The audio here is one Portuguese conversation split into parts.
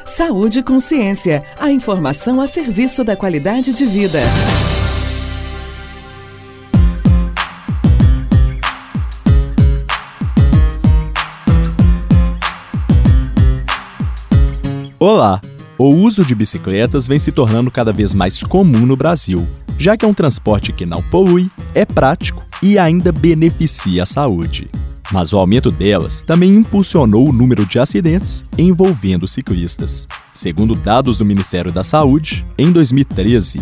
Saúde e Consciência, a informação a serviço da qualidade de vida. Olá! O uso de bicicletas vem se tornando cada vez mais comum no Brasil, já que é um transporte que não polui, é prático e ainda beneficia a saúde. Mas o aumento delas também impulsionou o número de acidentes envolvendo ciclistas. Segundo dados do Ministério da Saúde, em 2013,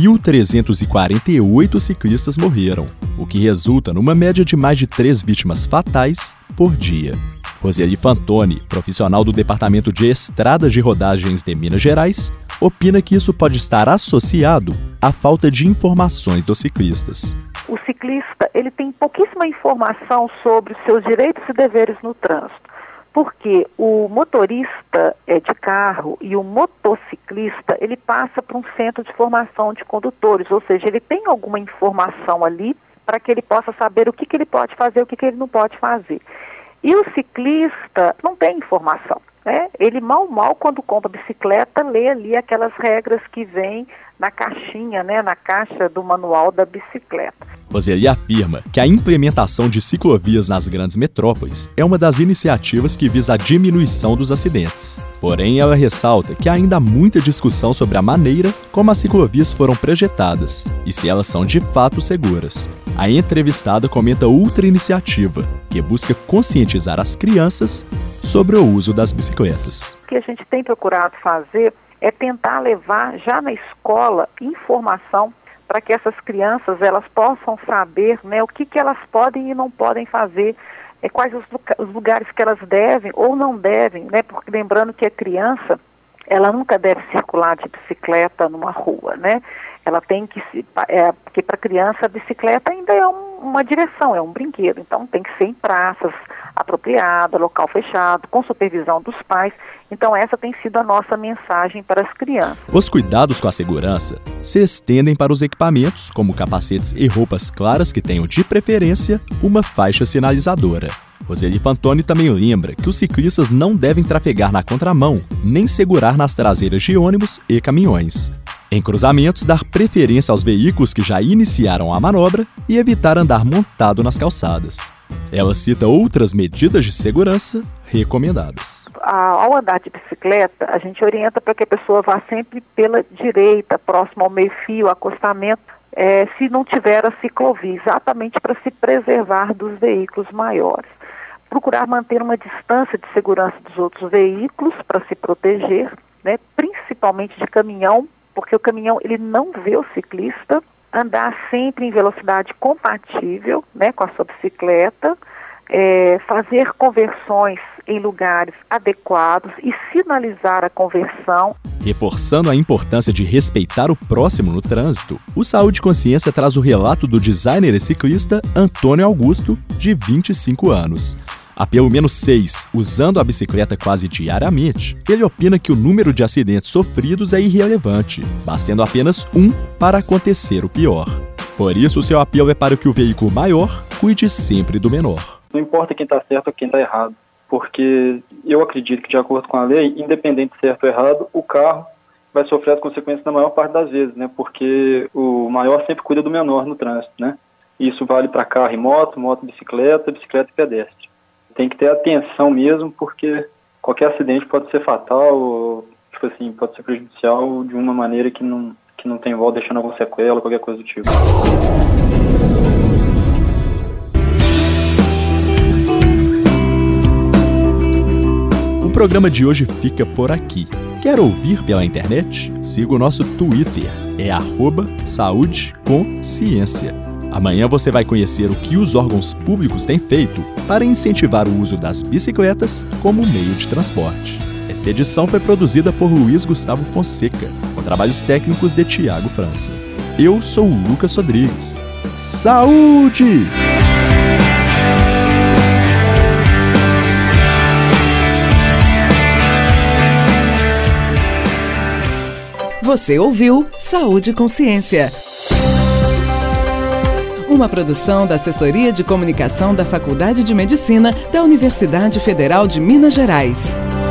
1.348 ciclistas morreram, o que resulta numa média de mais de 3 vítimas fatais por dia. Roseli Fantoni, profissional do Departamento de Estradas de Rodagens de Minas Gerais, opina que isso pode estar associado à falta de informações dos ciclistas. O ciclista ele tem pouquíssima informação sobre os seus direitos e deveres no trânsito, porque o motorista de carro e o motociclista ele passa por um centro de formação de condutores, ou seja, ele tem alguma informação ali para que ele possa saber o que ele pode fazer e o que ele não pode fazer. E o ciclista não tem informação, né? Ele mal quando compra bicicleta lê ali aquelas regras que vêm na caixinha, né, na caixa do manual da bicicleta. Roseli afirma que a implementação de ciclovias nas grandes metrópoles é uma das iniciativas que visa a diminuição dos acidentes. Porém, ela ressalta que ainda há muita discussão sobre a maneira como as ciclovias foram projetadas e se elas são de fato seguras. A entrevistada comenta outra iniciativa, que busca conscientizar as crianças sobre o uso das bicicletas. O que a gente tem procurado fazer é tentar levar já na escola informação para que essas crianças elas possam saber, né, o que elas podem e não podem fazer, quais os lugares que elas devem ou não devem, né, porque lembrando que a criança ela nunca deve circular de bicicleta numa rua, né? Ela tem que porque para a criança a bicicleta ainda é uma diversão, é um brinquedo, então tem que ser em praças apropriada, local fechado, com supervisão dos pais. Então essa tem sido a nossa mensagem para as crianças. Os cuidados com a segurança se estendem para os equipamentos, como capacetes e roupas claras que tenham de preferência uma faixa sinalizadora. Roseli Fantoni também lembra que os ciclistas não devem trafegar na contramão, nem segurar nas traseiras de ônibus e caminhões. Em cruzamentos, dar preferência aos veículos que já iniciaram a manobra e evitar andar montado nas calçadas. Ela cita outras medidas de segurança recomendadas. Ao andar de bicicleta, a gente orienta para que a pessoa vá sempre pela direita, próximo ao meio-fio, acostamento, se não tiver a ciclovia, exatamente para se preservar dos veículos maiores. Procurar manter uma distância de segurança dos outros veículos para se proteger, né, principalmente de caminhão, porque o caminhão ele não vê o ciclista. Andar sempre em velocidade compatível, né, com a sua bicicleta, fazer conversões em lugares adequados e sinalizar a conversão. Reforçando a importância de respeitar o próximo no trânsito, o Saúde e Consciência traz o relato do designer e ciclista Antônio Augusto, de 25 anos. Há pelo menos 6, usando a bicicleta quase diariamente, ele opina que o número de acidentes sofridos é irrelevante, bastando apenas um para acontecer o pior. Por isso, o seu apelo é para que o veículo maior cuide sempre do menor. Não importa quem está certo ou quem está errado, porque eu acredito que, de acordo com a lei, independente de certo ou errado, o carro vai sofrer as consequências na maior parte das vezes, né? Porque o maior sempre cuida do menor no trânsito, né? Isso vale para carro e moto, bicicleta e pedestre. Tem que ter atenção mesmo, porque qualquer acidente pode ser fatal, ou, pode ser prejudicial de uma maneira que não tem volta, deixando alguma sequela, qualquer coisa do tipo. O programa de hoje fica por aqui. Quer ouvir pela internet? Siga o nosso Twitter, @saudecomciência. Amanhã você vai conhecer o que os órgãos públicos têm feito para incentivar o uso das bicicletas como meio de transporte. Esta edição foi produzida por Luiz Gustavo Fonseca, com trabalhos técnicos de Tiago França. Eu sou o Lucas Rodrigues. Saúde! Você ouviu Saúde e Consciência. Uma produção da Assessoria de Comunicação da Faculdade de Medicina da Universidade Federal de Minas Gerais.